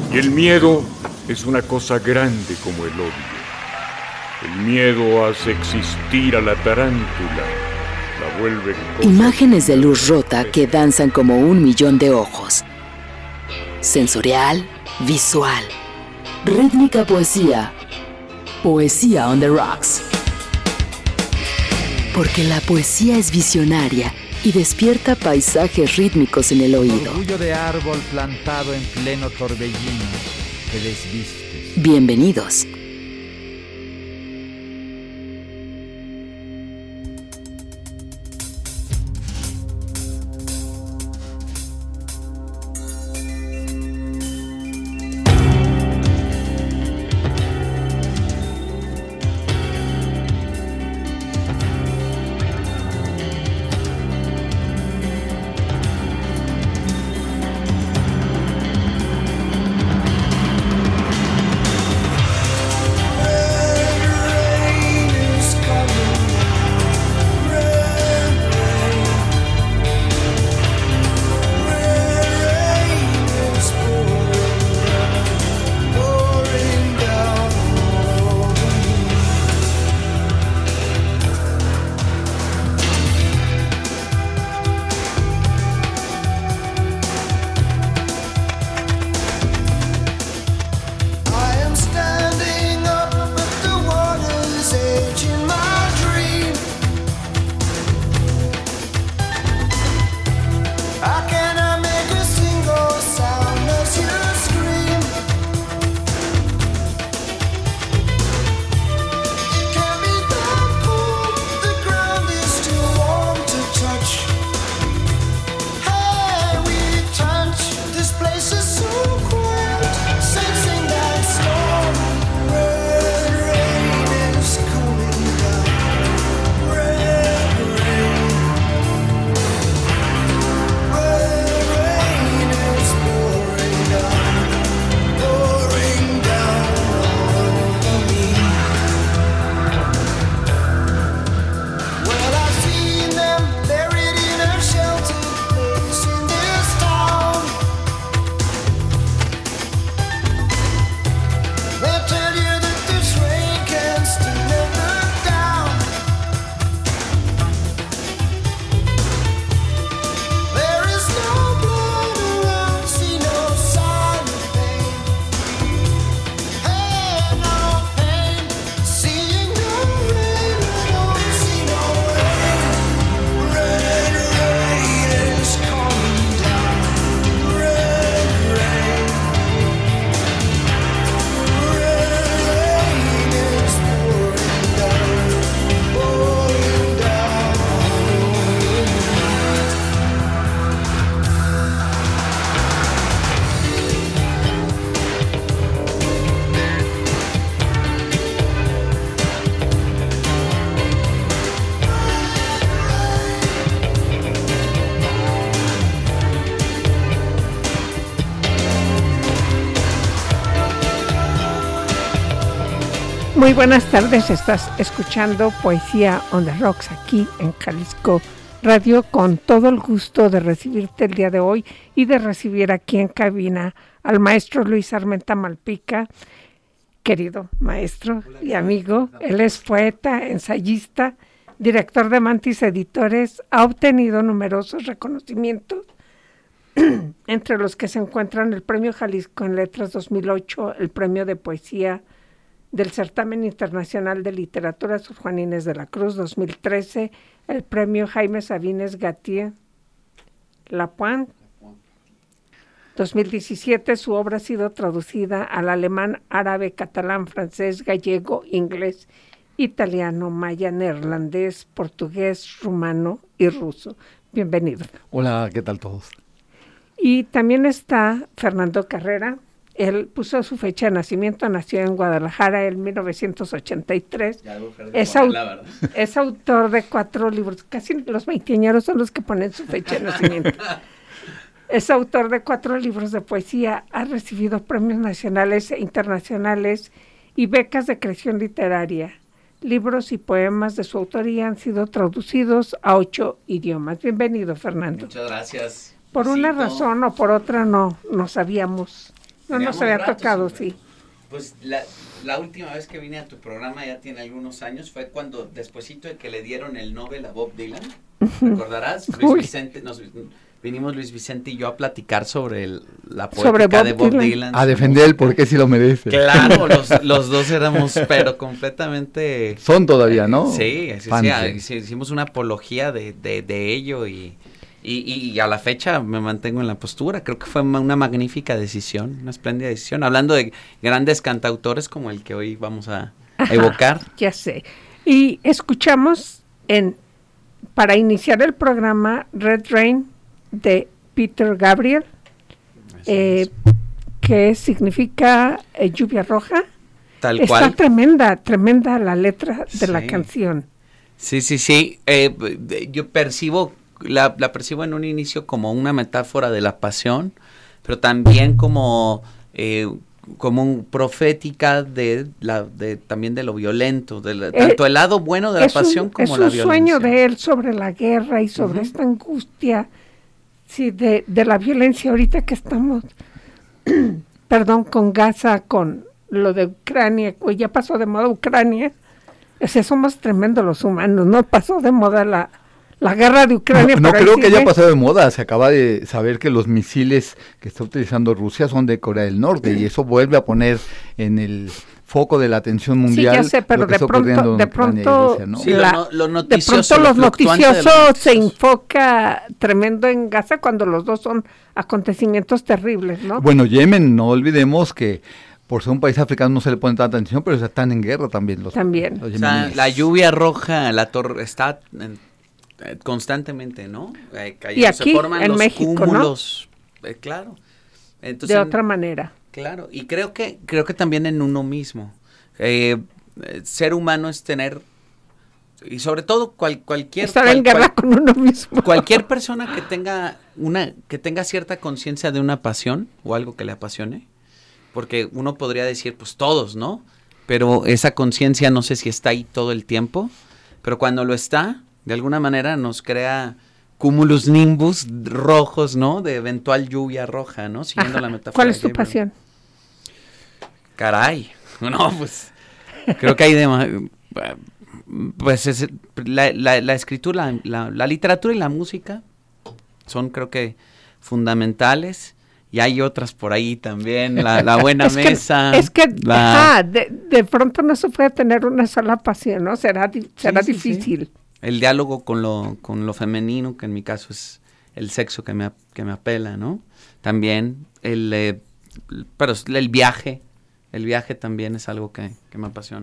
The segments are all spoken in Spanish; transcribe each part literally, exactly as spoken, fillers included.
Y el miedo es una cosa grande como el odio. El miedo hace existir a la tarántula, la vuelve cosa... Imágenes de luz rota que danzan como un millón de ojos. Sensorial, visual. Rítmica poesía. Poesía on the rocks. Porque la poesía es visionaria y despierta paisajes rítmicos en el oído. Orgullo de árbol plantado en pleno torbellino que desvistes. Bienvenidos. Muy buenas tardes, estás escuchando Poesía on the Rocks aquí en Jalisco Radio, con todo el gusto de recibirte el día de hoy y de recibir aquí en cabina al maestro Luis Armenta Malpica, querido maestro y amigo. Él es poeta, ensayista, director de Mantis Editores, ha obtenido numerosos reconocimientos, entre los que se encuentran el Premio Jalisco en Letras dos mil ocho, el Premio de Poesía del Certamen Internacional de Literatura Sor Juana Inés de la Cruz dos mil trece, el Premio Jaime Sabines Gatier Lapointe dos mil diecisiete. Su obra ha sido traducida al alemán, árabe, catalán, francés, gallego, inglés, italiano, maya, neerlandés, portugués, rumano y ruso. Bienvenido. Hola, ¿qué tal todos? Y también está Fernando Carrera. Él puso su fecha de nacimiento, nació en Guadalajara en mil novecientos ochenta y tres. Es, au- es autor de cuatro libros, casi los veinteañeros son los que ponen su fecha de nacimiento. Es autor de cuatro libros de poesía, ha recibido premios nacionales e internacionales y becas de creación literaria. Libros y poemas de su autoría han sido traducidos a ocho idiomas. Bienvenido, Fernando. Muchas gracias. Por Besito. Una razón o por otra no, no sabíamos No nos había rato, tocado, siempre. sí. Pues la, la última vez que vine a tu programa, ya tiene algunos años, fue cuando, despuesito de que le dieron el Nobel a Bob Dylan, ¿recordarás? Luis Uy. Vicente, nos, vinimos Luis Vicente y yo a platicar sobre el, la Sobre poética Bob de Bob Dylan. Dylan. A defender el por qué sí lo merece. Claro, los, los dos éramos, pero completamente... Son todavía, ¿no? Sí, sí, Fans, sí, sí, hicimos una apología de, de, de ello y, y, y a la fecha me mantengo en la postura. Creo que fue una magnífica decisión, una espléndida decisión. Hablando de grandes cantautores como el que hoy vamos a, a evocar. Ajá, ya sé. Y escuchamos en para iniciar el programa Red Rain de Peter Gabriel, eh, que significa eh, lluvia roja. Tal Está cual. tremenda, tremenda la letra de la Sí. canción. Sí, sí, sí. Eh, de- yo percibo, la, la percibo en un inicio como una metáfora de la pasión, pero también como, eh, como un profética de la, de también de lo violento, de la- Eh, tanto el lado bueno de la Es un- pasión como es la un violencia. sueño de él sobre la guerra y sobre Ujú. esta angustia, sí, de, de la violencia ahorita que estamos, perdón, con Gaza, con lo de Ucrania, pues ya pasó de moda Ucrania. O sea, somos tremendos los humanos, no pasó de moda la, la guerra de Ucrania. No, no pero ahí creo que haya sigue. pasado de moda. Se acaba de saber que los misiles que está utilizando Rusia son de Corea del Norte y eso vuelve a poner en el foco de la atención Sí, mundial. ya sé, pero lo que de está ocurriendo pronto, en de Ucrania y pronto, Rusia, ¿no? Sí, lo la- no- lo de noticioso, pronto lo los fluctuante de lo noticiosos se noticioso. enfoca tremendo en Gaza cuando los dos son acontecimientos terribles, ¿no? Bueno, Yemen, no olvidemos que por ser un país africano no se le pone tanta atención, pero están en guerra también los, También. los O sea, yemeníes. la lluvia roja, la torre está en- eh, constantemente, ¿no? Eh, cayendo, Y aquí, se forman en los México, ¿no? cúmulos, eh, claro. Entonces, De otra manera. claro, y creo que creo que también en uno mismo. Eh, eh, ser humano es tener, y sobre todo cual, cualquier Estar cual- en guerra cual- con uno mismo. cualquier persona que tenga una que tenga cierta conciencia de una pasión o algo que le apasione, porque uno podría decir pues todos, ¿no? Pero esa conciencia no sé si está ahí todo el tiempo, pero cuando lo está, de alguna manera nos crea cúmulos nimbus rojos, ¿no? De eventual lluvia roja, ¿no? Siguiendo Ajá. la metáfora. ¿Cuál es de tu Gabriel. pasión? Caray, no, pues creo que hay de, pues es, la, la, la escritura, la, la literatura y la música son creo que fundamentales y hay otras por ahí también, la, la buena es que, mesa. es que la- ajá, de, de pronto no se puede tener una sola pasión, ¿no? Será, di- será sí, sí. difícil. el diálogo con lo, con lo femenino, que en mi caso es el sexo que me, ap- que me apela, ¿no? También el, eh, pero es el viaje, el viaje también es algo que, que me apasiona.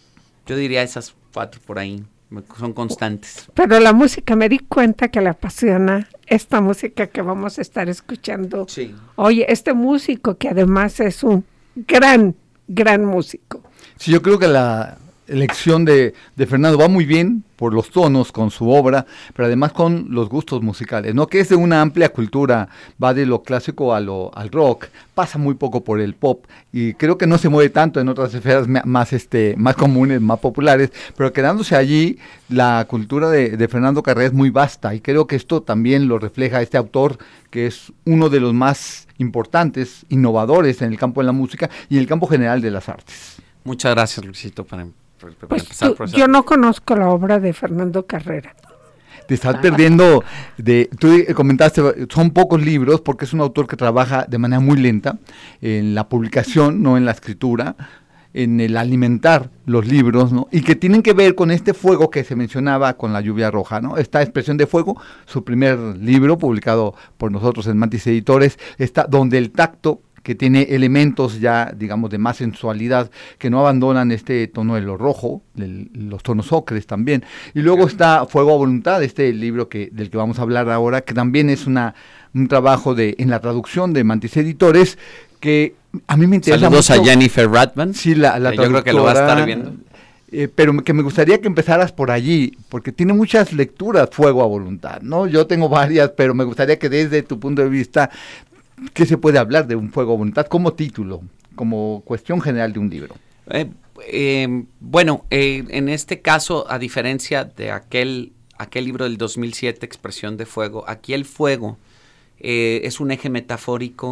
Yo diría esas cuatro por ahí, me- son constantes. Pero la música, me di cuenta que le apasiona esta música que vamos a estar escuchando. Sí. Oye, este músico que además es un gran, gran músico. Sí, yo creo que la elección de, de Fernando va muy bien por los tonos con su obra, pero además con los gustos musicales, ¿no? Que es de una amplia cultura, va de lo clásico a lo, al rock, pasa muy poco por el pop y creo que no se mueve tanto en otras esferas ma- más, este, más comunes, más populares, pero quedándose allí, la cultura de, de Fernando Carrera es muy vasta y creo que esto también lo refleja este autor que es uno de los más importantes, innovadores en el campo de la música y en el campo general de las artes. Muchas gracias, Luisito, para, para- para Pues empezar tú- por esa- yo no conozco la obra de Fernando Carrera. Te estás perdiendo de, tú eh, comentaste, son pocos libros porque es un autor que trabaja de manera muy lenta en la publicación, no en la escritura, en el alimentar los libros, ¿no? Y que tienen que ver con este fuego que se mencionaba con la lluvia roja, ¿no? Esta expresión de fuego, su primer libro publicado por nosotros en Mantis Editores, está donde el tacto que tiene elementos ya, digamos, de más sensualidad, que no abandonan este tono de lo rojo, el- los tonos ocres también. Y luego está Fuego a Voluntad, este libro que del que vamos a hablar ahora, que también es una un trabajo de en la traducción de Mantis Editores, que a mí me interesa Saludos mucho. a Jennifer Radman. Sí, la, la que yo creo que lo va a estar traductora, viendo. eh, pero me- que me gustaría que empezaras por allí, porque tiene muchas lecturas Fuego a Voluntad, ¿no? Yo tengo varias, pero me gustaría que desde tu punto de vista, ¿qué se puede hablar de un Fuego a Voluntad como título, como cuestión general de un libro? Eh, eh, bueno, eh, en este caso, a diferencia de aquel, aquel libro del dos mil siete, Expresión de Fuego, aquí el fuego eh, es un eje metafórico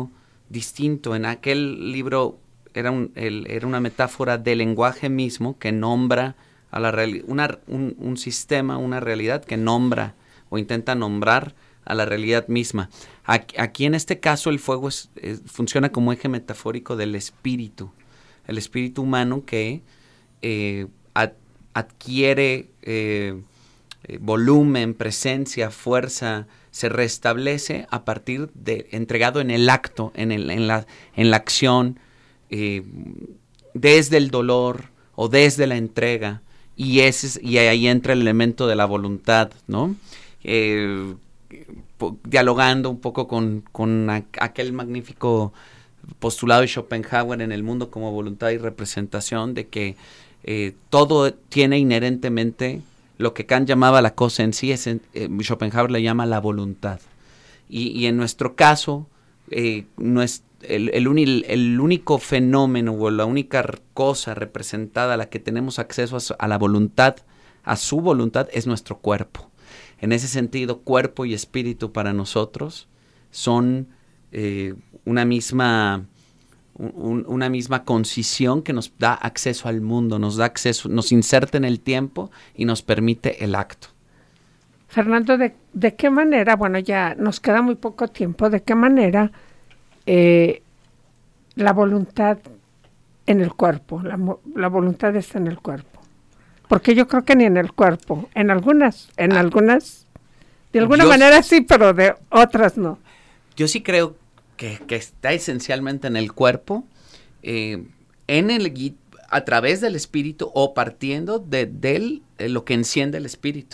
distinto. En aquel libro era, un, el, era una metáfora del lenguaje mismo que nombra a la reali- una, un, un sistema, una realidad que nombra o intenta nombrar a la realidad misma. Aquí, aquí en este caso el fuego es, es, funciona como eje metafórico del espíritu, el espíritu humano que eh, ad, adquiere eh, eh, volumen, presencia, fuerza, se restablece a partir de, entregado en el acto, en, el, en, la, en la acción, eh, desde el dolor o desde la entrega, y, ese, y ahí entra el elemento de la voluntad, ¿no? Eh, po, dialogando un poco con, con a, aquel magnífico postulado de Schopenhauer en el mundo como voluntad y representación, de que eh, todo tiene inherentemente lo que Kant llamaba la cosa en sí, es en, eh, Schopenhauer le llama la voluntad. Y, y en nuestro caso, eh, no es el, el, uni, el único fenómeno o la única cosa representada a la que tenemos acceso a, su, a la voluntad, a su voluntad, es nuestro cuerpo. En ese sentido, cuerpo y espíritu para nosotros son eh, una misma... Un, una misma concisión que nos da acceso al mundo, nos da acceso, nos inserta en el tiempo y nos permite el acto. Fernando, ¿de, de qué manera, bueno, ya nos queda muy poco tiempo, de qué manera eh, la voluntad en el cuerpo, la, la voluntad está en el cuerpo? Porque yo creo que ni en el cuerpo, en algunas, en ah, algunas, de alguna yo, manera sí, pero de otras no. Yo sí creo Que, que está esencialmente en el cuerpo, eh, en el, a través del espíritu o partiendo de, de, de lo que enciende el espíritu.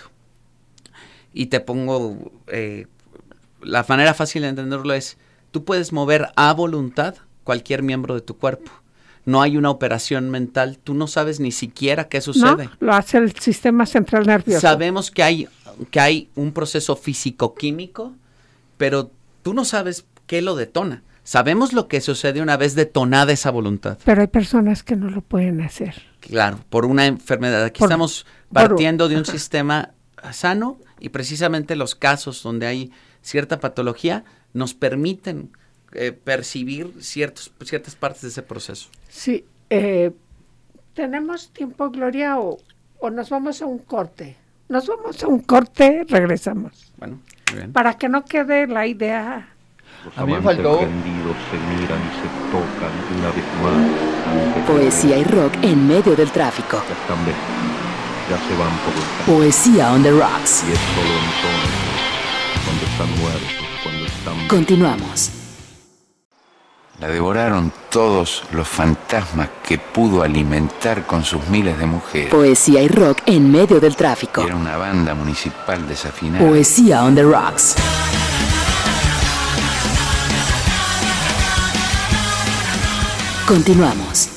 Y te pongo, eh, la manera fácil de entenderlo es, tú puedes mover a voluntad cualquier miembro de tu cuerpo. No hay una operación mental, tú no sabes ni siquiera qué sucede. No, lo hace el sistema central nervioso. Sabemos que hay, que hay un proceso físico-químico, pero tú no sabes qué lo detona. Sabemos lo que sucede una vez detonada esa voluntad. Pero hay personas que no lo pueden hacer. Claro, por una enfermedad. Aquí por, estamos partiendo por, de un ajá. sistema sano, y precisamente los casos donde hay cierta patología nos permiten eh, percibir ciertos, ciertas partes de ese proceso. Sí. Eh, ¿Tenemos tiempo, Gloria, o, o nos vamos a un corte? Nos vamos a un corte, regresamos. Bueno, muy bien. Para que no quede la idea... Los a mí me faltó. Se miran y se tocan una vez más. Poesía y rock en medio del tráfico. Ya están vestidos, ya se van por el camino. Poesía on the rocks. Y es solo entonces, cuando están muertos, cuando están... Continuamos. La devoraron todos los fantasmas que pudo alimentar con sus miles de mujeres. Poesía y rock en medio del tráfico. Era una banda municipal desafinada. Poesía on the rocks. Continuamos.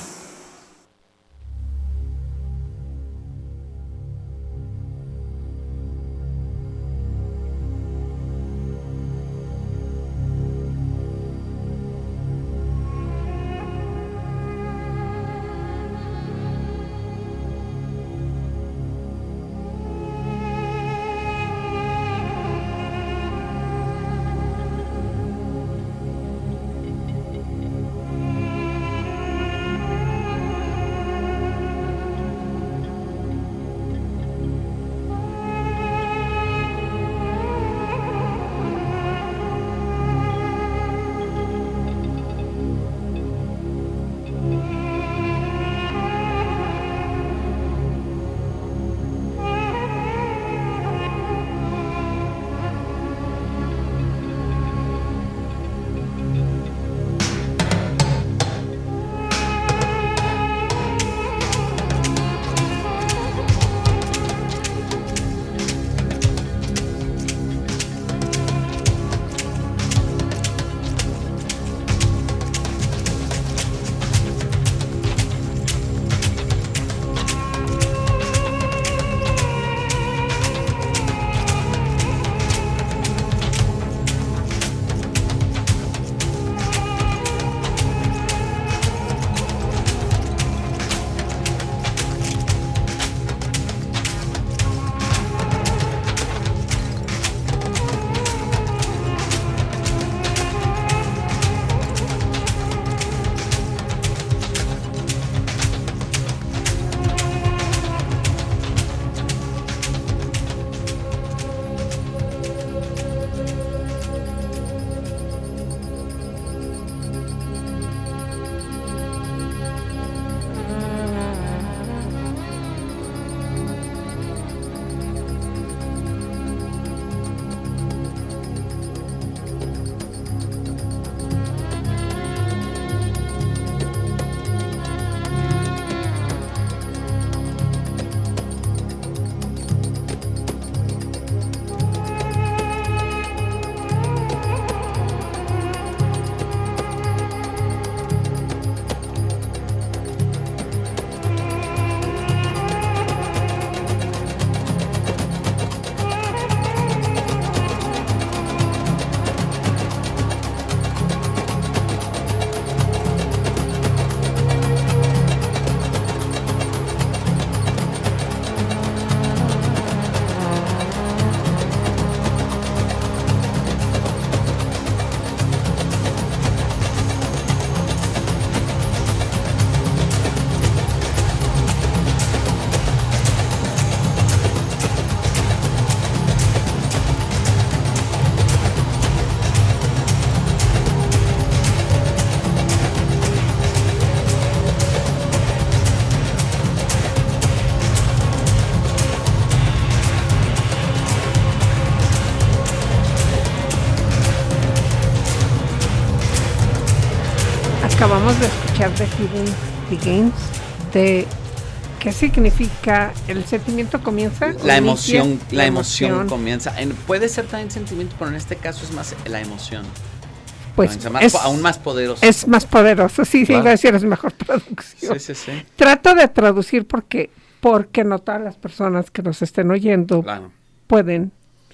acabamos de escuchar de Heaven Begins, de ¿qué significa? ¿El sentimiento comienza? La emoción, inicia, la emoción, emoción comienza. En, puede ser también sentimiento, pero en este caso es más la emoción. Pues no, más, es, aún más poderoso. Es más poderoso, sí, claro. Sí, iba a decir, es mejor traducción. Sí, sí, sí. Trato de traducir porque, porque no todas las personas que nos estén oyendo claro. pueden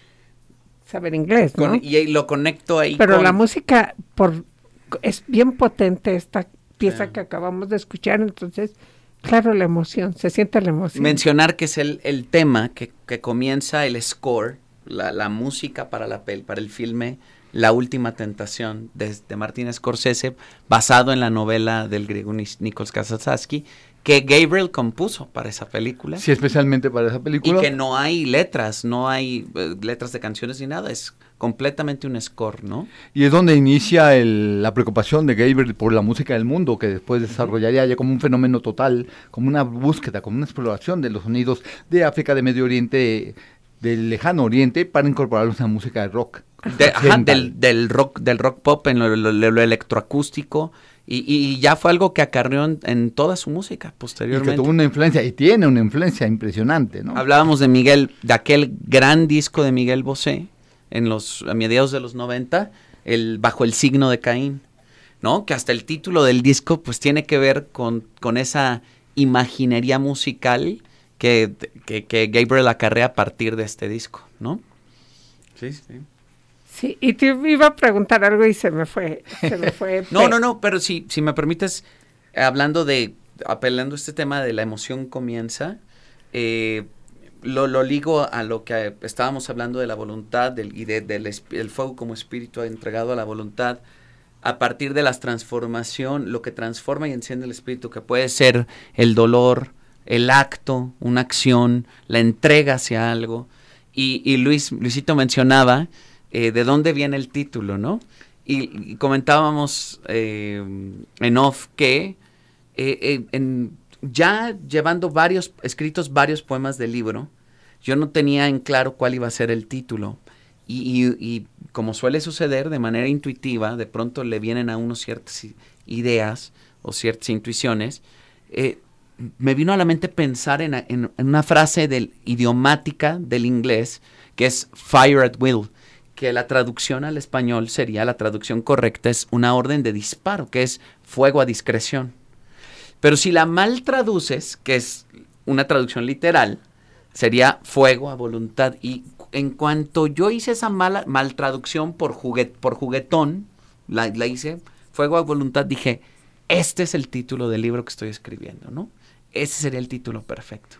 saber inglés, ¿no? Con, y lo conecto ahí Pero con... la música por es bien potente, esta pieza sí. que acabamos de escuchar, entonces, claro, la emoción, se siente la emoción. Mencionar que es el, el tema que, que comienza el score, la, la música para, la pel, para el filme La Última Tentación de, de Martin Scorsese, basado en la novela del griego Nikos Kazantzakis, que Gabriel compuso para esa película. Sí, especialmente para esa película. Y que no hay letras, no hay uh, letras de canciones ni nada, es completamente un score, ¿no? Y es donde inicia el, la preocupación de Gabriel por la música del mundo, que después desarrollaría ya como un fenómeno total, como una búsqueda, como una exploración de los sonidos de África, de Medio Oriente, del Lejano Oriente, para incorporarlos a la música de rock. De, ajá, del, del rock del rock pop en lo, lo, lo electroacústico. Y, y ya fue algo que acarreó en, en toda su música posteriormente. Y que tuvo una influencia, y tiene una influencia impresionante, ¿no? Hablábamos de Miguel, de aquel gran disco de Miguel Bosé, en los, a mediados de los noventa, el Bajo el Signo de Caín, ¿no? Que hasta el título del disco, pues, tiene que ver con, con esa imaginería musical que, que, que Gabriel acarrea a partir de este disco, ¿no? Sí, sí. Sí, y te iba a preguntar algo y se me fue, se me fue. no, no, no, pero si, si me permites, hablando de, apelando a este tema de la emoción comienza, eh, lo, lo ligo a lo que estábamos hablando de la voluntad del, y de, del el fuego como espíritu entregado a la voluntad, a partir de la transformación, lo que transforma y enciende el espíritu, que puede ser el dolor, el acto, una acción, la entrega hacia algo, y, y Luis, Luisito mencionaba, Eh, de dónde viene el título, ¿no? Y, y comentábamos eh, en off que eh, eh, en, ya llevando varios, escritos varios poemas del libro, yo no tenía en claro cuál iba a ser el título. Y, y, y como suele suceder, de manera intuitiva, de pronto le vienen a uno ciertas ideas o ciertas intuiciones. Eh, me vino a la mente pensar en, en, en una frase del, idiomática del inglés, que es fire at will, que la traducción al español sería, la traducción correcta es una orden de disparo, que es fuego a discreción. Pero si la mal traduces, que es una traducción literal, sería fuego a voluntad. Y en cuanto yo hice esa mala, mal traducción por, juguet, por juguetón, la, la hice, fuego a voluntad, dije, este es el título del libro que estoy escribiendo, ¿no? Ese sería el título perfecto.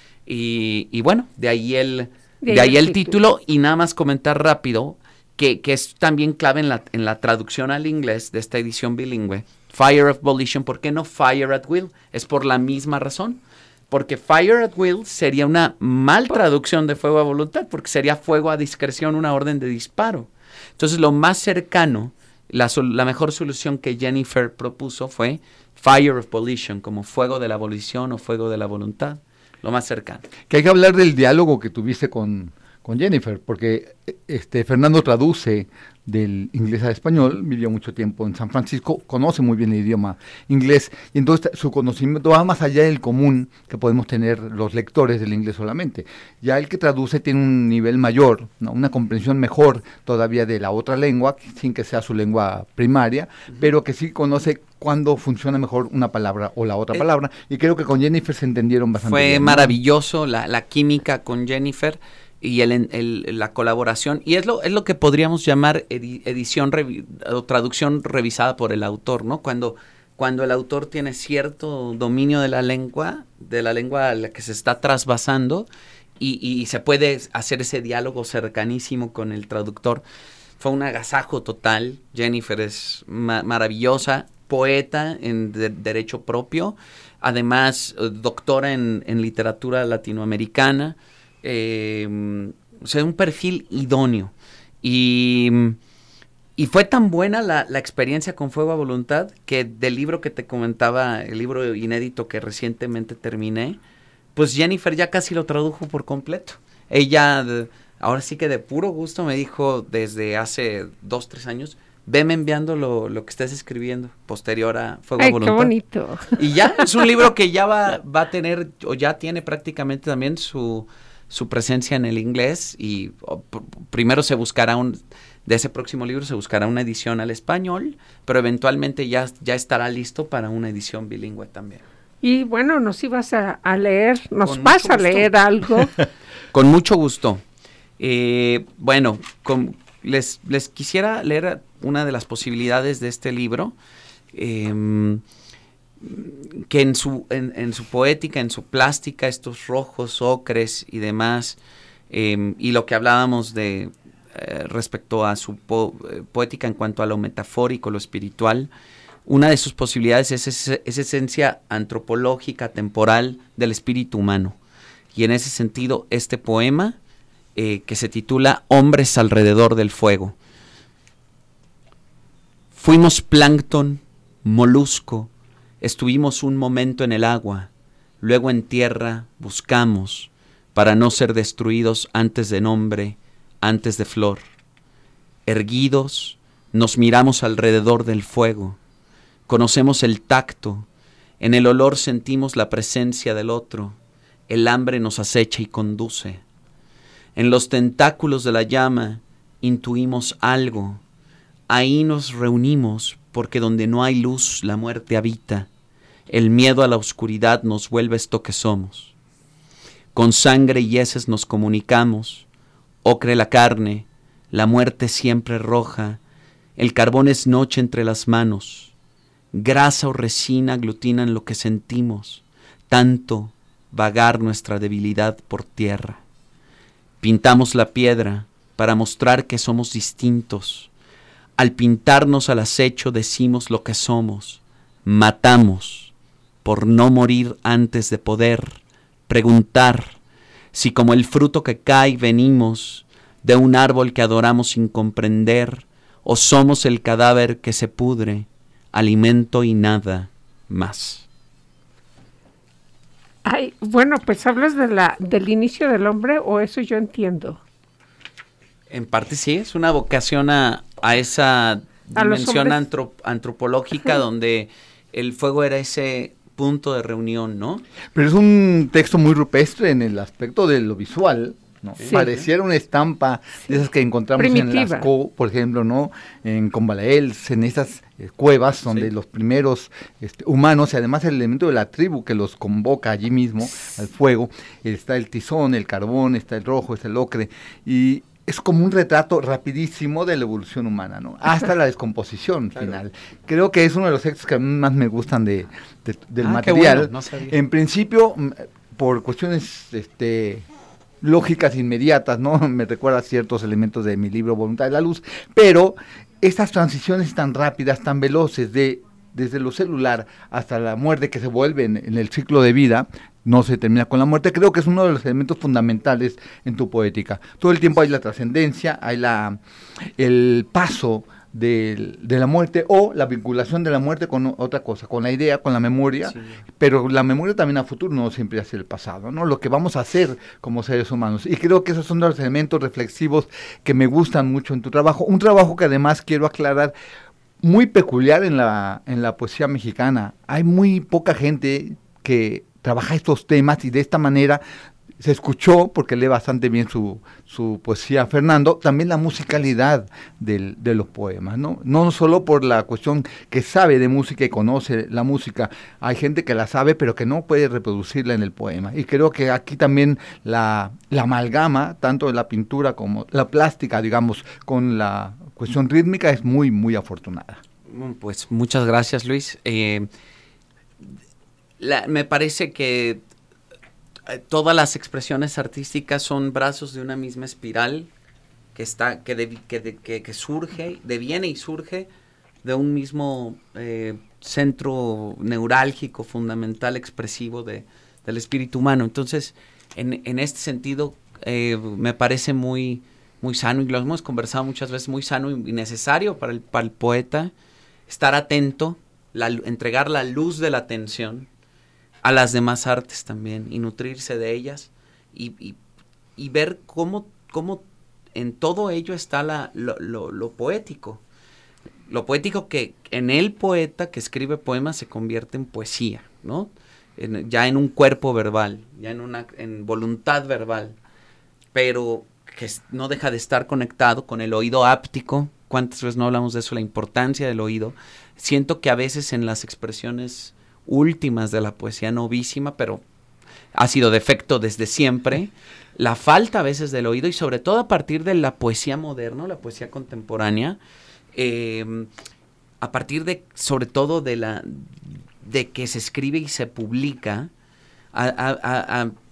Y, y bueno, de ahí el... De ahí, de ahí el título. título, y nada más comentar rápido, que, que es también clave en la, en la traducción al inglés de esta edición bilingüe, Fire of Volition. ¿Por qué no Fire at Will? Es por la misma razón, porque Fire at Will sería una mal traducción de fuego a voluntad, porque sería fuego a discreción, una orden de disparo. Entonces lo más cercano, la, la mejor solución que Jennifer propuso fue Fire of Volition, como fuego de la volición o fuego de la voluntad. Lo más cercano. Que hay que hablar del diálogo que tuviste con, con Jennifer, porque este Fernando traduce del inglés al español, vivió mucho tiempo en San Francisco, conoce muy bien el idioma inglés, y entonces su conocimiento va más allá del común que podemos tener los lectores del inglés solamente. Ya el que traduce tiene un nivel mayor, ¿no? Una comprensión mejor todavía de la otra lengua, sin que sea su lengua primaria, uh-huh. pero que sí conoce cuándo funciona mejor una palabra o la otra eh, palabra, y creo que con Jennifer se entendieron bastante fue bien. Fue maravilloso la, la química con Jennifer y el, el, la colaboración, y es lo, es lo que podríamos llamar edi, edición revi, o traducción revisada por el autor, ¿no? Cuando, cuando el autor tiene cierto dominio de la lengua, de la lengua a la que se está trasvasando, y, y se puede hacer ese diálogo cercanísimo con el traductor. Fue un agasajo total. Jennifer es ma maravillosa, poeta en de, derecho propio, además doctora en, en literatura latinoamericana, eh, o sea, un perfil idóneo. Y, y fue tan buena la, la experiencia con Fuego a Voluntad que del libro que te comentaba, el libro inédito que recientemente terminé, pues Jennifer ya casi lo tradujo por completo. Ella, ahora sí que de puro gusto me dijo desde hace dos, tres años, veme enviando lo, lo que estés escribiendo, posterior a Fuego a Ay, Voluntad. qué bonito. Y ya, es un libro que ya va, va a tener, o ya tiene prácticamente también su, su presencia en el inglés, y o, pr- primero se buscará un, de ese próximo libro se buscará una edición al español, pero eventualmente ya, ya estará listo para una edición bilingüe también. Y bueno, nos ibas a, a leer, nos Con vas mucho a gusto. leer algo. Con mucho gusto. Eh, bueno, con, les, les quisiera leer una de las posibilidades de este libro, eh, que en su, en, en su poética, en su plástica, estos rojos, ocres y demás, eh, y lo que hablábamos de eh, respecto a su po, eh, poética en cuanto a lo metafórico, lo espiritual, una de sus posibilidades es esa esencia antropológica, temporal del espíritu humano. Y en ese sentido, este poema, eh, que se titula Hombres alrededor del fuego. Fuimos plancton, molusco, estuvimos un momento en el agua, luego en tierra buscamos, para no ser destruidos antes de nombre, antes de flor. Erguidos, nos miramos alrededor del fuego. Conocemos el tacto, en el olor sentimos la presencia del otro, el hambre nos acecha y conduce. En los tentáculos de la llama intuimos algo, ahí nos reunimos porque donde no hay luz la muerte habita, el miedo a la oscuridad nos vuelve esto que somos. Con sangre y heces nos comunicamos, ocre la carne, la muerte siempre roja, el carbón es noche entre las manos. Grasa o resina aglutinan lo que sentimos, tanto vagar nuestra debilidad por tierra. Pintamos la piedra para mostrar que somos distintos. Al pintarnos al acecho decimos lo que somos. Matamos por no morir antes de poder preguntar si como el fruto que cae venimos de un árbol que adoramos sin comprender, o somos el cadáver que se pudre, alimento y nada más. Ay, bueno, pues hablas de la, del inicio del hombre, o eso yo entiendo. En parte sí, es una vocación a, a esa A los dimensión hombres. antrop, antropológica donde el fuego era ese punto de reunión, ¿no? Pero es un texto muy rupestre en el aspecto de lo visual, ¿no? Sí. Pareciera una estampa de esas que encontramos en Primitiva. Lascaux, por ejemplo, ¿no? En Combalaels, en esas eh, cuevas donde Sí. los primeros este, humanos, y además el elemento de la tribu que los convoca allí mismo al fuego, está el tizón, el carbón, está el rojo, está el ocre, y es como un retrato rapidísimo de la evolución humana, ¿no? Hasta la descomposición Claro. final. Creo que es uno de los textos que a mí más me gustan de, de- del Ah, qué material. bueno, no sabía. En principio, mm, por cuestiones este, lógicas inmediatas, ¿no? Me recuerda ciertos elementos de mi libro Voluntad de la Luz, pero estas transiciones tan rápidas, tan veloces, de desde lo celular hasta la muerte que se vuelve en, en el ciclo de vida, no se termina con la muerte, creo que es uno de los elementos fundamentales en tu poética. Todo el tiempo hay la trascendencia, hay la el paso de, de la muerte o la vinculación de la muerte con otra cosa, con la idea, con la memoria, Sí. pero la memoria también a futuro no siempre hace el pasado, ¿no? Lo que vamos a hacer como seres humanos. Y creo que esos son los elementos reflexivos que me gustan mucho en tu trabajo. Un trabajo que además quiero aclarar, muy peculiar en la, en la poesía mexicana. Hay muy poca gente que trabaja estos temas y de esta manera se escuchó, porque lee bastante bien su, su poesía Fernando, también la musicalidad del, de los poemas, ¿no? No solo por la cuestión que sabe de música y conoce la música, hay gente que la sabe pero que no puede reproducirla en el poema. Y creo que aquí también la, la amalgama, tanto de la pintura como la plástica, digamos, con la cuestión rítmica es muy, muy afortunada. Pues muchas gracias, Luis. Eh, la, me parece que eh, todas las expresiones artísticas son brazos de una misma espiral que está que, de, que, de, que, que surge, deviene y surge de un mismo eh, centro neurálgico, fundamental, expresivo de, del espíritu humano. Entonces, en, en este sentido, eh, me parece muy, muy sano, y lo hemos conversado muchas veces, muy sano y necesario para el, para el poeta, estar atento, la, entregar la luz de la atención a las demás artes también, y nutrirse de ellas, y, y, y ver cómo, cómo en todo ello está la, lo, lo, lo poético. lo poético que en el poeta que escribe poemas se convierte en poesía, ¿no? En, ya en un cuerpo verbal, ya en una en voluntad verbal, pero que no deja de estar conectado con el oído áptico. ¿Cuántas veces no hablamos de eso? La importancia del oído. Siento que a veces en las expresiones últimas de la poesía novísima, pero ha sido defecto desde siempre, la falta a veces del oído, y sobre todo a partir de la poesía moderna, la poesía contemporánea, eh, a partir de, sobre todo de la de que se escribe y se publica, a, a, a, a,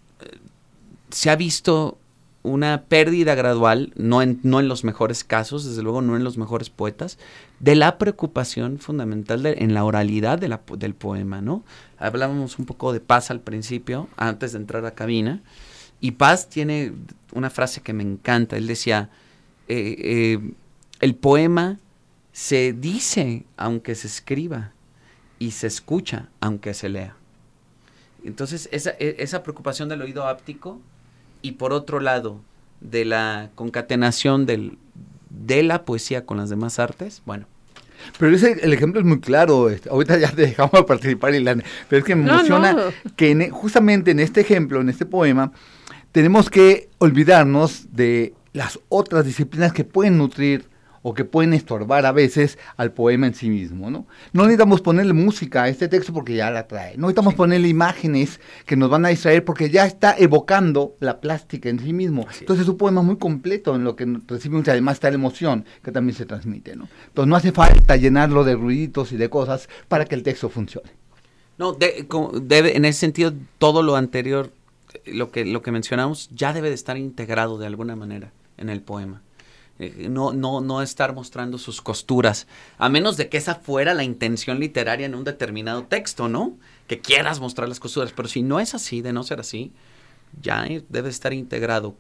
se ha visto una pérdida gradual, no en, no en los mejores casos, desde luego no en los mejores poetas, de la preocupación fundamental de, en la oralidad de la, del poema, ¿no? Hablábamos un poco de Paz al principio, antes de entrar a cabina, y Paz tiene una frase que me encanta. Él decía, eh, eh, el poema se dice aunque se escriba, y se escucha aunque se lea. Entonces, esa, esa preocupación del oído áptico, y por otro lado, de la concatenación del, de la poesía con las demás artes, bueno. Pero ese, el ejemplo es muy claro. Este, ahorita ya te dejamos participar, Ilan, pero es que me no, emociona no. que en, justamente en este ejemplo, en este poema, tenemos que olvidarnos de las otras disciplinas que pueden nutrir o que pueden estorbar a veces al poema en sí mismo, ¿no? No necesitamos ponerle música a este texto porque ya la trae, no necesitamos sí. ponerle imágenes que nos van a distraer porque ya está evocando la plástica en sí mismo. Así Entonces es un poema muy completo en lo que recibimos, y además está la emoción que también se transmite, ¿no? Entonces no hace falta llenarlo de ruiditos y de cosas para que el texto funcione. No, de, debe, en ese sentido, todo lo anterior, lo que, lo que mencionamos, ya debe de estar integrado de alguna manera en el poema. No, no, no estar mostrando sus costuras, a menos de que esa fuera la intención literaria en un determinado texto, ¿no? Que quieras mostrar las costuras, pero si no es así, de no ser así, ya debe estar integrado.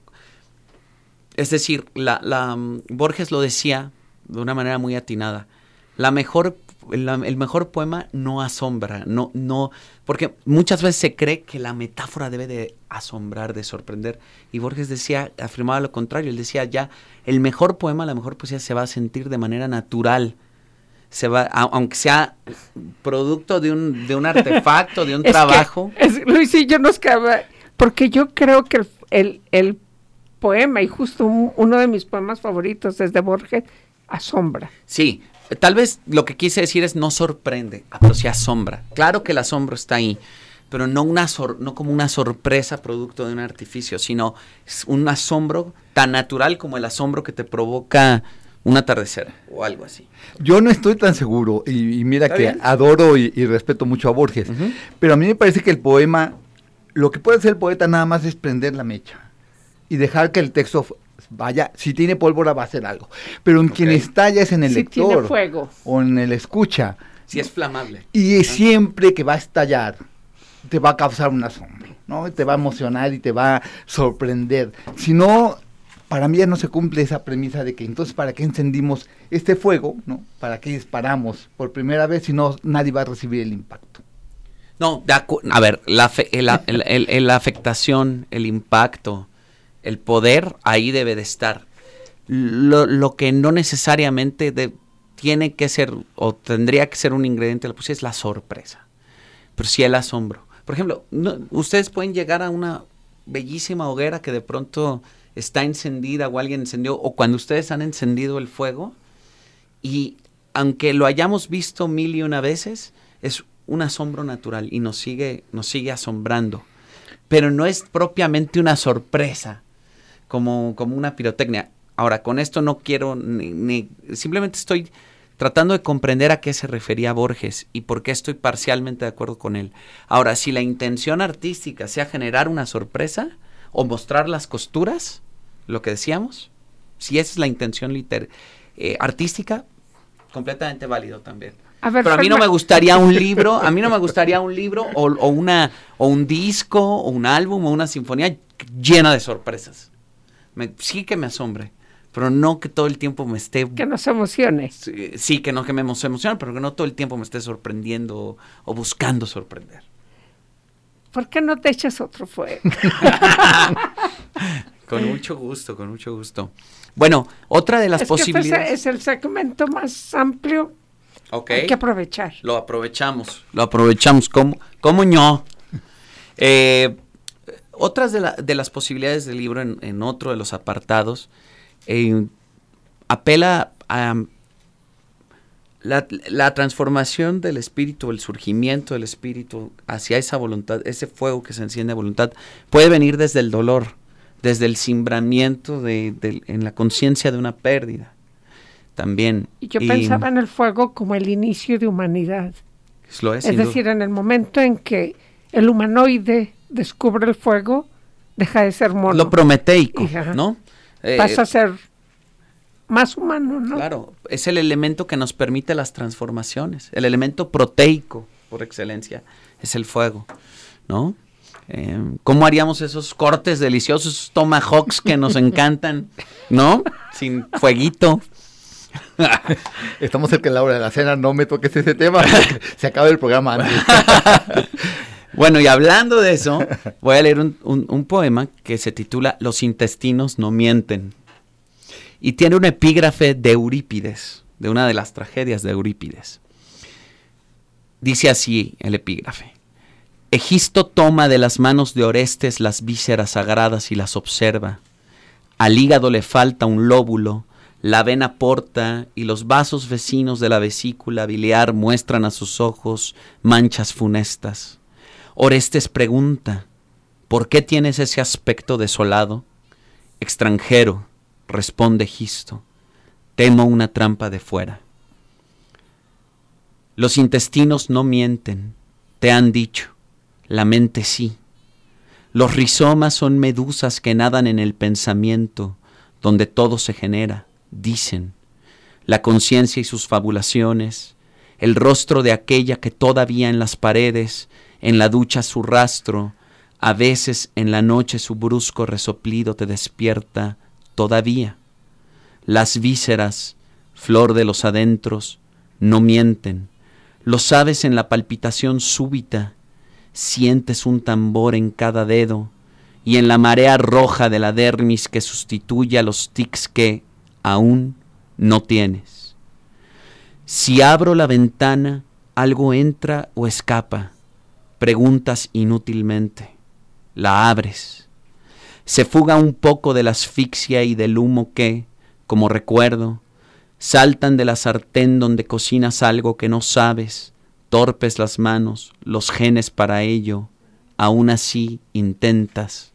Es decir, la, la, Borges lo decía de una manera muy atinada, la mejor, la, el mejor poema no asombra, no, no, porque muchas veces se cree que la metáfora debe de asombrar, de sorprender, y Borges decía, afirmaba lo contrario. Él decía, ya, el mejor poema, la mejor poesía se va a sentir de manera natural, se va, a, aunque sea producto de un, de un artefacto, de un es trabajo. Que, es, Luis y yo nos quedaba, porque yo creo que el, el, el poema, y justo un, uno de mis poemas favoritos es de Borges, asombra. Sí, tal vez lo que quise decir es no sorprende, pero sí asombra. Claro que el asombro está ahí, pero no, una sor, no como una sorpresa producto de un artificio, sino un asombro tan natural como el asombro que te provoca un atardecer o algo así. Yo no estoy tan seguro, y, y mira que bien? adoro y, y respeto mucho a Borges, uh-huh. pero a mí me parece que el poema, lo que puede hacer el poeta nada más es prender la mecha y dejar que el texto vaya, si tiene pólvora va a hacer algo, pero en okay. quien estalla es en el si lector tiene fuego. O en el escucha. Si es flamable. Y uh-huh. siempre que va a estallar, te va a causar un asombro, ¿no? Te va a emocionar y te va a sorprender. Si no, para mí ya no se cumple esa premisa de que entonces ¿para qué encendimos este fuego, ¿no? ¿Para qué disparamos por primera vez si no nadie va a recibir el impacto? No, de acu- a ver, la, fe- el, el, el, el, la afectación, el impacto, el poder, ahí debe de estar. Lo, lo que no necesariamente de, tiene que ser o tendría que ser un ingrediente de la poesía es la sorpresa, pero sí el asombro. Por ejemplo, no, ustedes pueden llegar a una bellísima hoguera que de pronto está encendida o alguien encendió, o cuando ustedes han encendido el fuego, y aunque lo hayamos visto mil y una veces, es un asombro natural y nos sigue, nos sigue asombrando. Pero no es propiamente una sorpresa, como, como una pirotecnia. Ahora, con esto no quiero, ni, ni simplemente estoy tratando de comprender a qué se refería Borges y por qué estoy parcialmente de acuerdo con él. Ahora, si la intención artística sea generar una sorpresa o mostrar las costuras, lo que decíamos, si esa es la intención liter- eh, artística, completamente válido también. A ver, pero a mí no me gustaría un libro, a mí no me gustaría un libro o, o una o un disco o un álbum o una sinfonía llena de sorpresas. Me, sí que me asombre, pero no que todo el tiempo me esté... Que nos emocione. Sí, sí, que no que me emocione, pero que no todo el tiempo me esté sorprendiendo o, o buscando sorprender. ¿Por qué no te echas otro fuego? Con mucho gusto, con mucho gusto. Bueno, otra de las es posibilidades... Que este es el segmento más amplio. Okay. Hay que aprovechar. Lo aprovechamos, lo aprovechamos. ¿Cómo, cómo no? Eh, otras de, la, de las posibilidades del libro en, en otro de los apartados eh, apela a la, la transformación del espíritu, el surgimiento del espíritu hacia esa voluntad, ese fuego que se enciende a voluntad, puede venir desde el dolor, desde el cimbramiento de, de, en la conciencia de una pérdida. También. Y yo y, pensaba en el fuego como el inicio de humanidad. Lo es, es decir, duda. En el momento en que el humanoide descubre el fuego, deja de ser mono. Lo prometeico, y, ¿no? Pasa eh, a ser más humano, ¿no? Claro, es el elemento que nos permite las transformaciones. El elemento proteico, por excelencia, es el fuego, ¿no? Eh, ¿Cómo haríamos esos cortes deliciosos, tomahawks que nos encantan, ¿no? Sin fueguito. Estamos cerca de la hora de la cena, no me toques ese tema, se acaba el programa antes. Bueno, y hablando de eso, voy a leer un, un, un poema que se titula Los intestinos no mienten. Y tiene un epígrafe de Eurípides, de una de las tragedias de Eurípides. Dice así el epígrafe. Egisto toma de las manos de Orestes las vísceras sagradas y las observa. Al hígado le falta un lóbulo, la vena porta y los vasos vecinos de la vesícula biliar muestran a sus ojos manchas funestas. Orestes pregunta, ¿por qué tienes ese aspecto desolado? Extranjero, responde Egisto, temo una trampa de fuera. Los intestinos no mienten, te han dicho, la mente sí. Los rizomas son medusas que nadan en el pensamiento, donde todo se genera. Dicen, la conciencia y sus fabulaciones, el rostro de aquella que todavía en las paredes, en la ducha su rastro, a veces en la noche su brusco resoplido te despierta todavía. Las vísceras, flor de los adentros, no mienten, lo sabes en la palpitación súbita, sientes un tambor en cada dedo y en la marea roja de la dermis que sustituye a los tics que, aún no tienes. Si abro la ventana, algo entra o escapa. Preguntas inútilmente. La abres. Se fuga un poco de la asfixia y del humo que, como recuerdo, saltan de la sartén donde cocinas algo que no sabes, torpes las manos, los genes para ello, aún así intentas.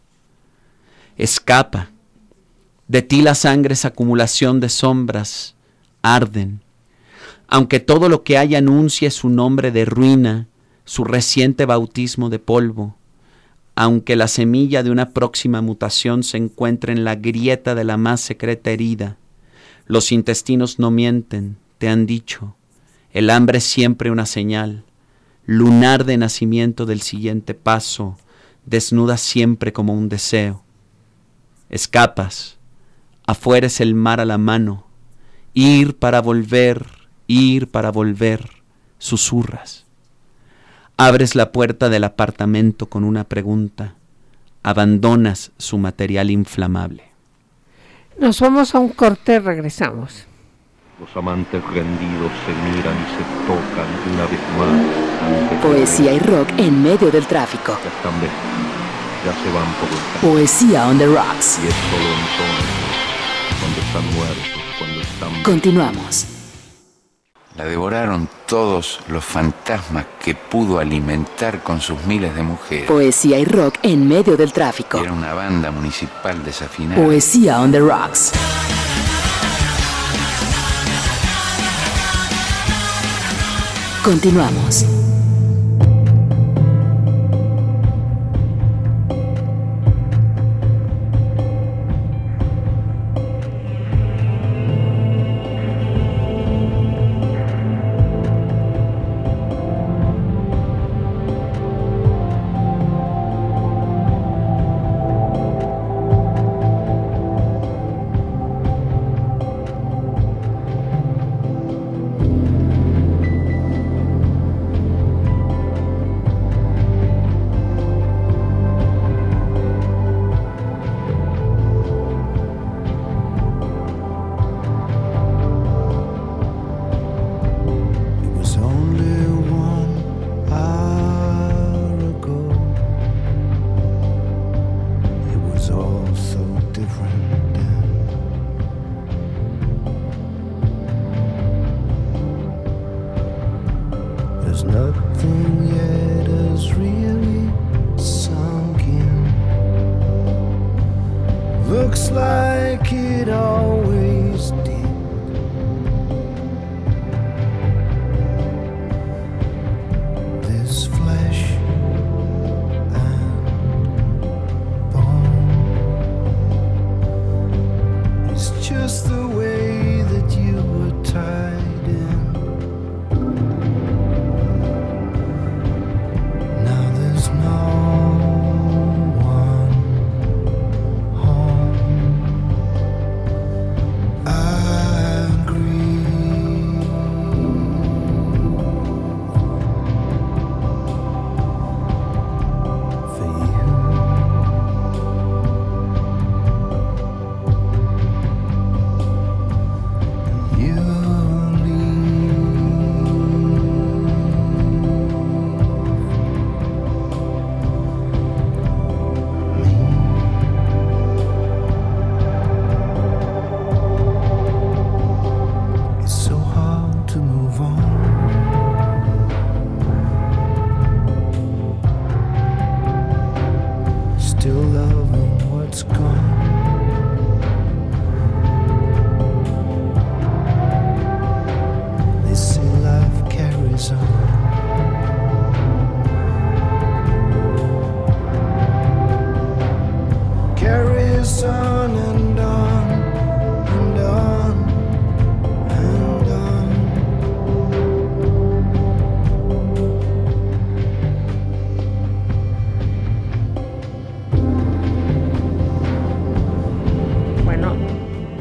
Escapa. De ti la sangre es acumulación de sombras, arden. Aunque todo lo que hay anuncie su nombre de ruina, su reciente bautismo de polvo, aunque la semilla de una próxima mutación se encuentre en la grieta de la más secreta herida, los intestinos no mienten, te han dicho, el hambre es siempre una señal, lunar de nacimiento del siguiente paso, desnuda siempre como un deseo. Escapas. Afuera es el mar a la mano, ir para volver, ir para volver, susurras. Abres la puerta del apartamento con una pregunta, abandonas su material inflamable. Nos vamos a un corte, regresamos. Los amantes rendidos se miran y se tocan una vez más. Ante Poesía y rock en medio del tráfico. Ya están vestidos, ya se van por el camino. Poesía on the rocks. Y es solo entonces, cuando están muertos, cuando están... Continuamos. La devoraron todos los fantasmas que pudo alimentar con sus miles de mujeres. Poesía y rock en medio del tráfico. Era una banda municipal desafinada. Poesía on the rocks. Continuamos.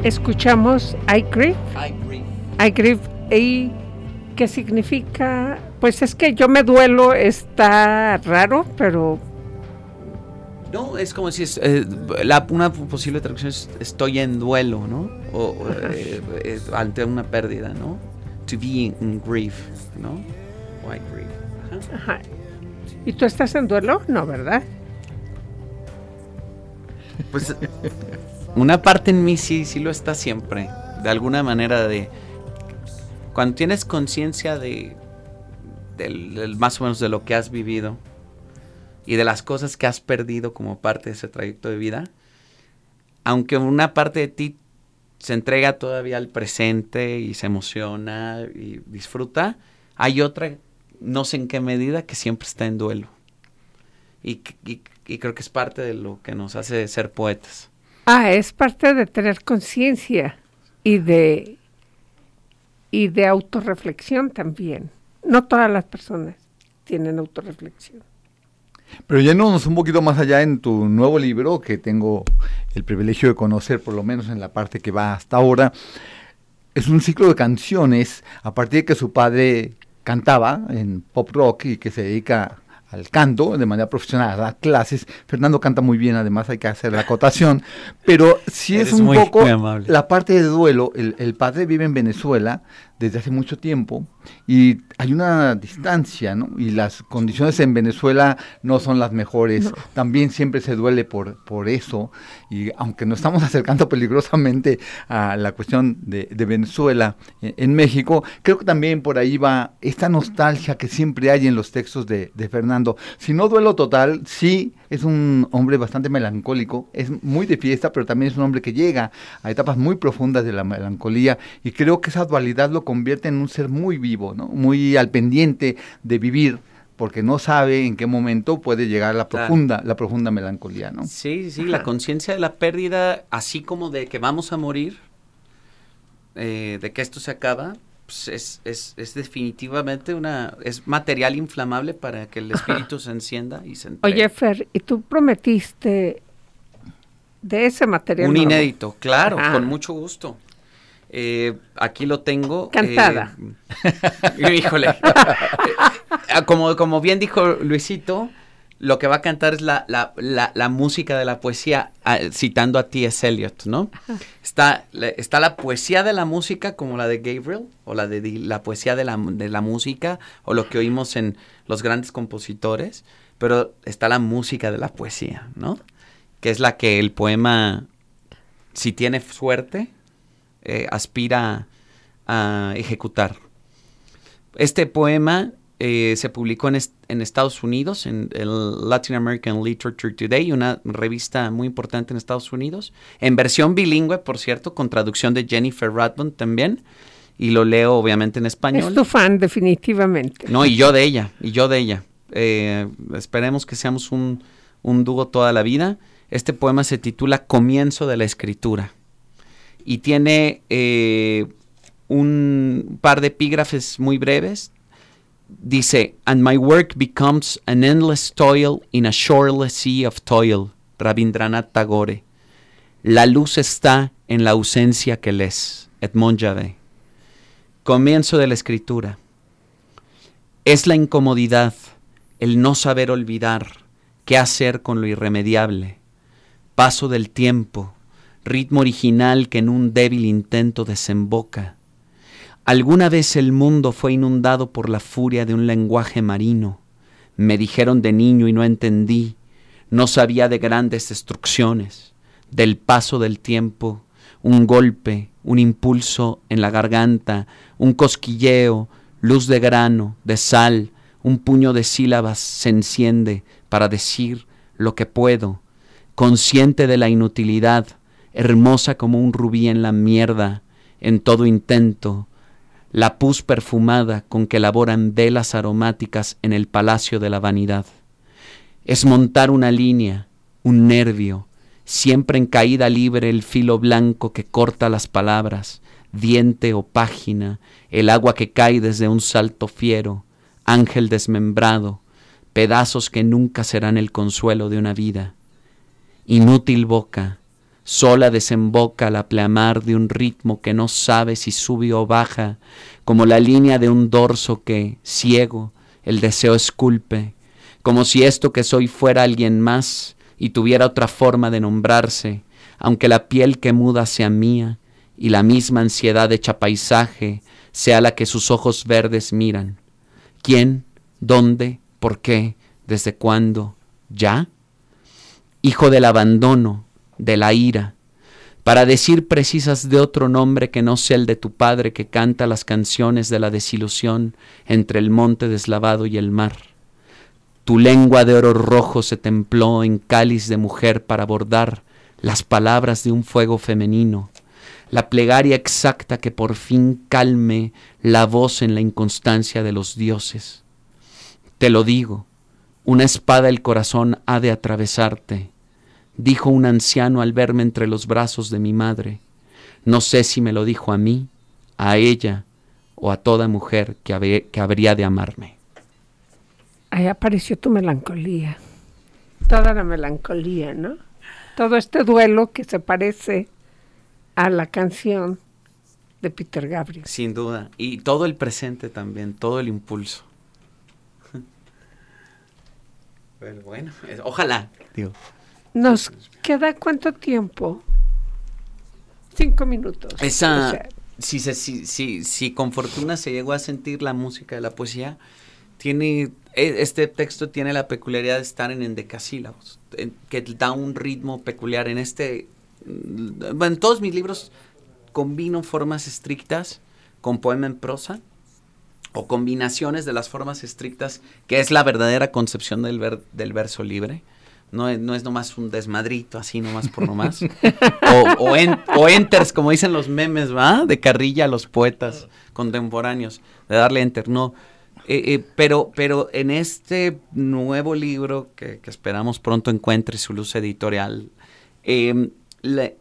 escuchamos I Grieve. I grieve. I Grieve. ¿Y qué significa? Pues es que yo me duelo, está raro, pero... No, es como si es, eh, la, una posible traducción es estoy en duelo, ¿no? O eh, eh, ante una pérdida, ¿no? To be in grief, ¿no? O I grieve. Ajá. Ajá. ¿Y tú estás en duelo? No, ¿verdad? Pues una parte en mí sí, sí lo está siempre. De alguna manera de... Cuando tienes conciencia de, de, de más o menos de lo que has vivido y de las cosas que has perdido como parte de ese trayecto de vida, aunque una parte de ti se entrega todavía al presente y se emociona y disfruta, hay otra, no sé en qué medida, que siempre está en duelo. Y, y, y creo que es parte de lo que nos hace ser poetas. Ah, es parte de tener conciencia y de, y de autorreflexión también. No todas las personas tienen autorreflexión. Pero yéndonos un poquito más allá en tu nuevo libro, que tengo el privilegio de conocer, por lo menos en la parte que va hasta ahora, es un ciclo de canciones a partir de que su padre cantaba en pop rock y que se dedica al canto de manera profesional, a dar clases. Fernando canta muy bien, además hay que hacer la acotación, pero sí es Eres un muy, poco muy amable. La parte de duelo. El, el padre vive en Venezuela desde hace mucho tiempo y hay una distancia, ¿no? Y las condiciones en Venezuela no son las mejores. No. También siempre se duele por, por eso, y aunque nos estamos acercando peligrosamente a la cuestión de, de Venezuela en, en México, creo que también por ahí va esta nostalgia que siempre hay en los textos de, de Fernando. Si no duelo total, sí es un hombre bastante melancólico, es muy de fiesta, pero también es un hombre que llega a etapas muy profundas de la melancolía, y creo que esa dualidad lo convierte en un ser muy vivo, ¿no? Muy al pendiente de vivir, porque no sabe en qué momento puede llegar la profunda, claro. la profunda melancolía, ¿no? Sí, sí, la conciencia de la pérdida, así como de que vamos a morir, eh, de que esto se acaba, pues es, es, es definitivamente una, es material inflamable para que el espíritu Ajá. se encienda y se entregue. Oye, Fer, ¿y tú prometiste de ese material? Un nuevo? Inédito, claro, Ajá. con mucho gusto. Eh, aquí lo tengo. Cantada. Eh, híjole. eh, como, como bien dijo Luisito, lo que va a cantar es la, la, la, la música de la poesía, uh, citando a T S Eliot, ¿no? Está, la, está la poesía de la música, como la de Gabriel, o la de, de la poesía de la, de la música, o lo que oímos en los grandes compositores, pero está la música de la poesía, ¿no? Que es la que el poema, si tiene suerte, Eh, aspira a, a ejecutar. Este poema eh, se publicó en, est- en Estados Unidos, en el Latin American Literature Today, una revista muy importante en Estados Unidos, en versión bilingüe, por cierto, con traducción de Jennifer Radbund también, y lo leo obviamente en español. Es tu fan, definitivamente. No, y yo de ella, y yo de ella. Eh, esperemos que seamos un, un dúo toda la vida. Este poema se titula Comienzo de la Escritura. Y tiene eh, un par de epígrafes muy breves. Dice, and my work becomes an endless toil in a shoreless sea of toil. Rabindranath Tagore. La luz está en la ausencia que lees. Edmond Javed. Comienzo de la escritura. Es la incomodidad, el no saber olvidar, qué hacer con lo irremediable. Paso del tiempo, ritmo original que en un débil intento desemboca. Alguna vez el mundo fue inundado por la furia de un lenguaje marino. Me dijeron de niño y no entendí. No sabía de grandes destrucciones, del paso del tiempo, un golpe, un impulso en la garganta, un cosquilleo, luz de grano, de sal, un puño de sílabas se enciende para decir lo que puedo, consciente de la inutilidad, hermosa como un rubí en la mierda, en todo intento, la pus perfumada con que elaboran velas aromáticas en el palacio de la vanidad. Es montar una línea, un nervio, siempre en caída libre el filo blanco que corta las palabras, diente o página, el agua que cae desde un salto fiero, ángel desmembrado, pedazos que nunca serán el consuelo de una vida. Inútil boca, sola desemboca la pleamar de un ritmo que no sabe si sube o baja, como la línea de un dorso que, ciego, el deseo esculpe, como si esto que soy fuera alguien más y tuviera otra forma de nombrarse, aunque la piel que muda sea mía y la misma ansiedad hecha paisaje sea la que sus ojos verdes miran. ¿Quién? ¿Dónde? ¿Por qué? ¿Desde cuándo? ¿Ya? Hijo del abandono, de la ira, para decir precisas de otro nombre que no sea el de tu padre que canta las canciones de la desilusión entre el monte deslavado y el mar. Tu lengua de oro rojo se templó en cáliz de mujer para bordar las palabras de un fuego femenino, la plegaria exacta que por fin calme la voz en la inconstancia de los dioses. Te lo digo, una espada el corazón ha de atravesarte, dijo un anciano al verme entre los brazos de mi madre. No sé si me lo dijo a mí, a ella o a toda mujer que, hab- que habría de amarme. Ahí apareció tu melancolía, toda la melancolía, ¿no? Todo este duelo que se parece a la canción de Peter Gabriel. Sin duda, y todo el presente también, todo el impulso. Pero bueno, es- ojalá, digo. ¿Nos queda cuánto tiempo? Cinco minutos. Esa, O sea, si, se, si, si, si con fortuna se llegó a sentir la música de la poesía, tiene, e- este texto tiene la peculiaridad de estar en endecasílabos, en- que da un ritmo peculiar. En este, mm, bueno, en todos mis libros combino formas estrictas con poema en prosa, o combinaciones de las formas estrictas, que es la verdadera concepción del, ver, del verso libre. No es, no es nomás un desmadrito, así nomás por nomás. o, o, en, o enters, como dicen los memes, ¿va? De carrilla a los poetas contemporáneos, de darle enter, no. Eh, eh, pero, pero en este nuevo libro, que, que esperamos pronto encuentre su luz editorial, eh, le,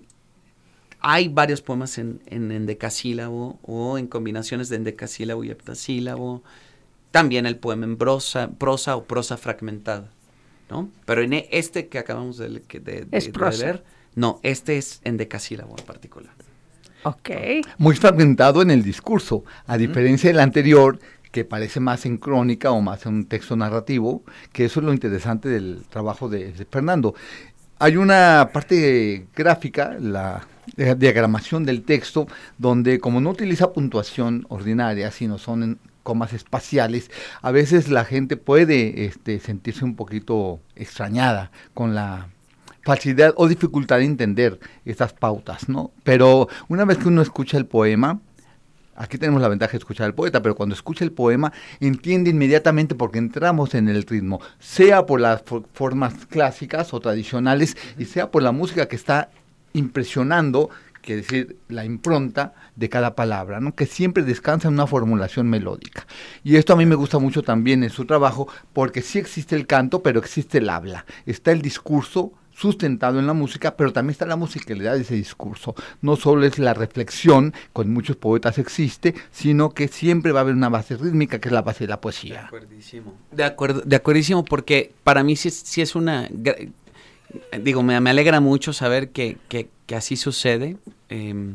hay varios poemas en, en endecasílabo o en combinaciones de endecasílabo y heptasílabo. También el poema en prosa, prosa o prosa fragmentada, ¿no? Pero en este que acabamos de, de, de, Es de prosa. ver, no, este es endecasílabo en particular. ok. Muy fragmentado en el discurso, a diferencia del anterior, que parece más en crónica o más en un texto narrativo, que eso es lo interesante del trabajo de, de Fernando. Hay una parte gráfica, la eh, diagramación del texto, donde como no utiliza puntuación ordinaria, sino son en comas espaciales, a veces la gente puede este, sentirse un poquito extrañada con la facilidad o dificultad de entender estas pautas, ¿no? Pero una vez que uno escucha el poema, aquí tenemos la ventaja de escuchar al poeta, pero cuando escucha el poema entiende inmediatamente porque entramos en el ritmo, sea por las for- formas clásicas o tradicionales y sea por la música que está impresionando, que es decir, la impronta de cada palabra, ¿no? Que siempre descansa en una formulación melódica. Y esto a mí me gusta mucho también en su trabajo porque sí existe el canto, pero existe el habla, está el discurso sustentado en la música, pero también está la musicalidad de ese discurso. No solo es la reflexión, con muchos poetas existe, sino que siempre va a haber una base rítmica, que es la base de la De poesía. acuerdísimo. De, acuerdo, de acuerdísimo, porque para mí sí, es- sí es una... gra- Digo, me, me alegra mucho saber que, que, que así sucede, eh,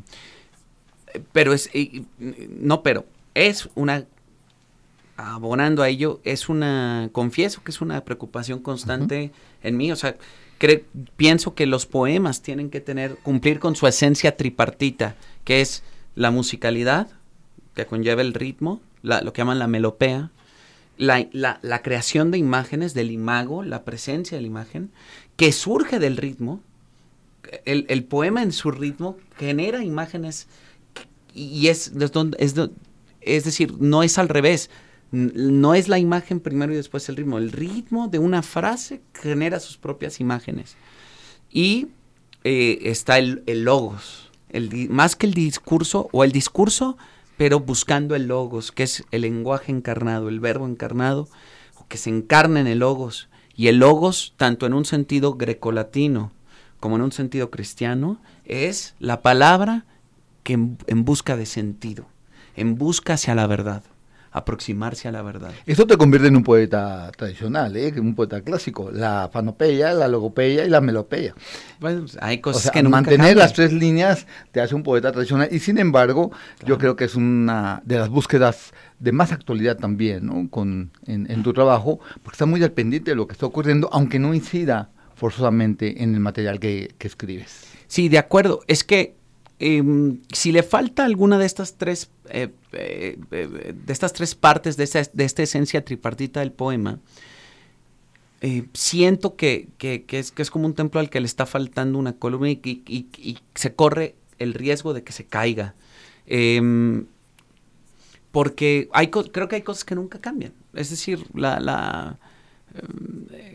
pero es... eh, no, pero es una... Abonando a ello, es una... Confieso que es una preocupación constante en mí, o sea... Cre- pienso que los poemas tienen que tener, cumplir con su esencia tripartita, que es la musicalidad, que conlleva el ritmo, la, lo que llaman la melopea, la, la, la creación de imágenes, del imago, la presencia de la imagen, que surge del ritmo. El, el poema en su ritmo genera imágenes y es, es, donde- es, do- es decir, no es al revés. N- No es la imagen primero y después el ritmo. El ritmo de una frase genera sus propias imágenes. Y eh, está el, el logos. El, di- más que el discurso, o el discurso, pero buscando el logos, que es el lenguaje encarnado, el verbo encarnado, o que se encarna en el logos. Y el logos, tanto en un sentido grecolatino como en un sentido cristiano, es la palabra que en, en busca de sentido, en busca hacia la verdad. aproximarse a la verdad. Eso te convierte en un poeta tradicional, ¿eh? Un poeta clásico. La fanopeya, la logopeya y la melopeya. Bueno, hay cosas o sea, que nunca mantener cambian. las tres líneas te hace un poeta tradicional. Y sin embargo, Claro. yo creo que es una de las búsquedas de más actualidad también, ¿no? Con, en, en tu trabajo, porque está muy al pendiente de lo que está ocurriendo, aunque no incida forzosamente en el material que, que escribes. Sí, de acuerdo. Es que eh, si le falta alguna de estas tres, eh, eh, eh, de estas tres partes de esta, de esta esencia tripartita del poema, eh, siento que, que, que, es, que es como un templo al que le está faltando una columna y, y, y, y se corre el riesgo de que se caiga. Eh, porque hay, creo que hay cosas que nunca cambian. Es decir, la... la eh,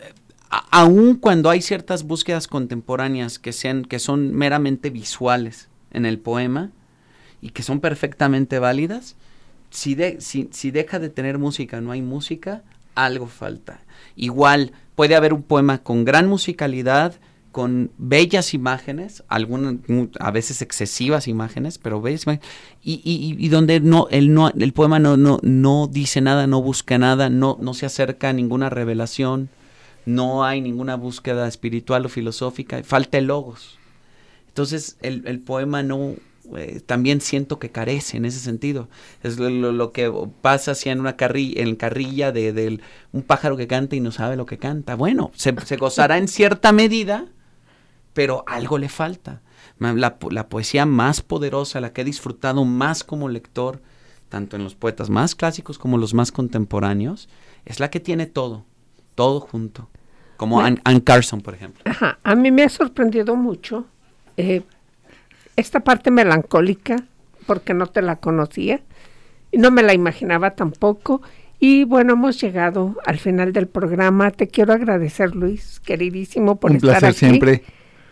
aun cuando hay ciertas búsquedas contemporáneas que sean que son meramente visuales en el poema y que son perfectamente válidas, si, de, si, si deja de tener música, no hay música, algo falta. Igual puede haber un poema con gran musicalidad, con bellas imágenes, algunas a veces excesivas imágenes, pero bellas imágenes, y, y, y donde no el no el poema no no no dice nada, no busca nada, no no se acerca a ninguna revelación. No hay ninguna búsqueda espiritual o filosófica, falta el logos. Entonces el, el poema no, eh, también siento que carece en ese sentido. Es lo, lo, lo que pasa así en una carrilla, en carrilla de, de un pájaro que canta y no sabe lo que canta. Bueno, se, se gozará en cierta medida, pero algo le falta. La, la poesía más poderosa, la que he disfrutado más como lector, tanto en los poetas más clásicos como los más contemporáneos, es la que tiene todo. Todo junto, como bueno, Anne, Anne Carson, por ejemplo. Ajá, a mí me ha sorprendido mucho eh, esta parte melancólica, porque no te la conocía, y no me la imaginaba tampoco, y bueno, hemos llegado al final del programa. Te quiero agradecer, Luis, queridísimo, por Un estar placer aquí. siempre.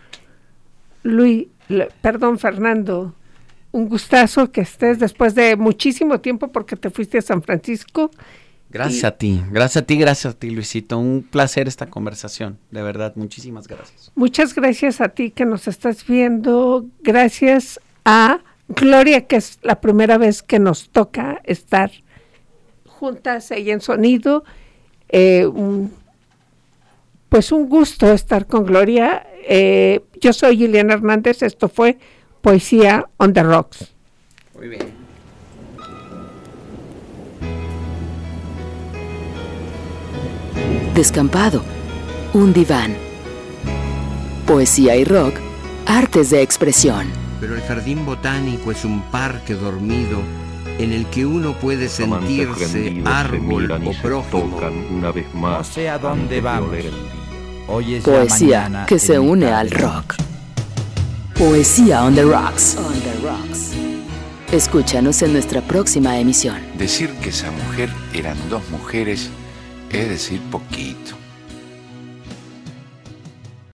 Luis, le, perdón, Fernando, un gustazo que estés después de muchísimo tiempo, porque te fuiste a San Francisco. Gracias y, a ti, gracias a ti, gracias a ti, Luisito. Un placer esta conversación, de verdad, muchísimas gracias. Muchas gracias a ti que nos estás viendo. Gracias a Gloria, que es la primera vez que nos toca estar juntas ahí en sonido. Eh, un, pues un gusto estar con Gloria. Eh, yo soy Liliana Hernández, esto fue Poesía on the Rocks. Muy bien. Descampado, un diván. Poesía y rock, artes de expresión. Pero el jardín botánico es un parque dormido en el que uno puede sentirse árbol o prójimo. Una vez más, no sé a dónde vamos. Hoy es Poesía mañana que se une al rock. Poesía on the Rocks. On the Rocks. Escúchanos en nuestra próxima emisión. Decir que esa mujer eran dos mujeres es decir poquito.